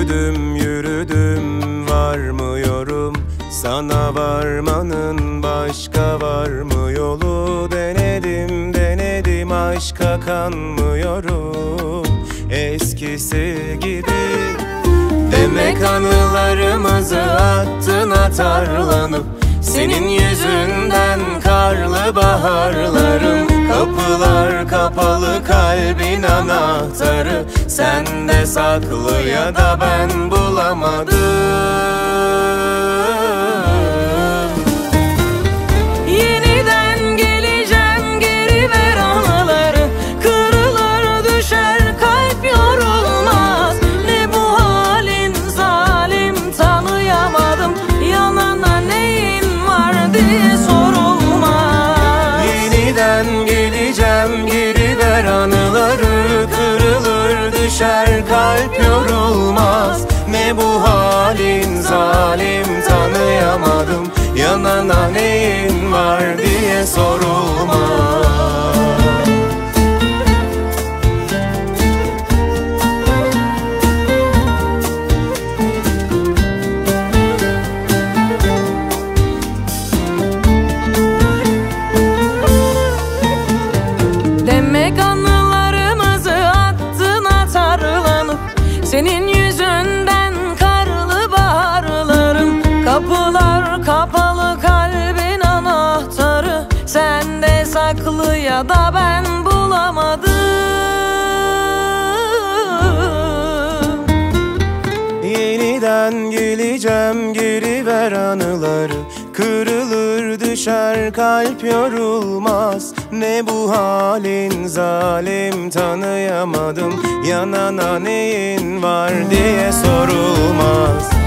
Yürüdüm yürüdüm varmıyorum, sana varmanın başka var mı yolu? Denedim denedim aşka kanmıyorum eskisi gibi. Demek anılarımızı attın atarlanıp, senin yüzünden karlı baharlarım. Kapılar kapalı, kalbin anahtarı sende saklı ya da ben bulamadım. Yeniden geleceğim, geri ver anıları. Kırılır düşer kalp, yorulmaz. Ne bu halin zalim, tanıyamadım. Yanana neyin var diye sorulmaz. Yeniden geleceğim, geri ver anıları. Kırılır düşer kalp, yorulmaz. Ne bu halin zalim, tanıyamadım. Yanana neyin var diye sorulmaz. Demek anılarımızı attın atarlanıp, senin yüzünden karlı baharlarım. Kapılar kapalı, kalbin anahtarı sende saklı ya da ben bulamadım. Yeniden geleceğim, geri ver anıları. Kırılır düşer kalp, yorulmaz. Ne bu halin zalim, tanıyamadım. Yanana neyin var diye sorulmaz.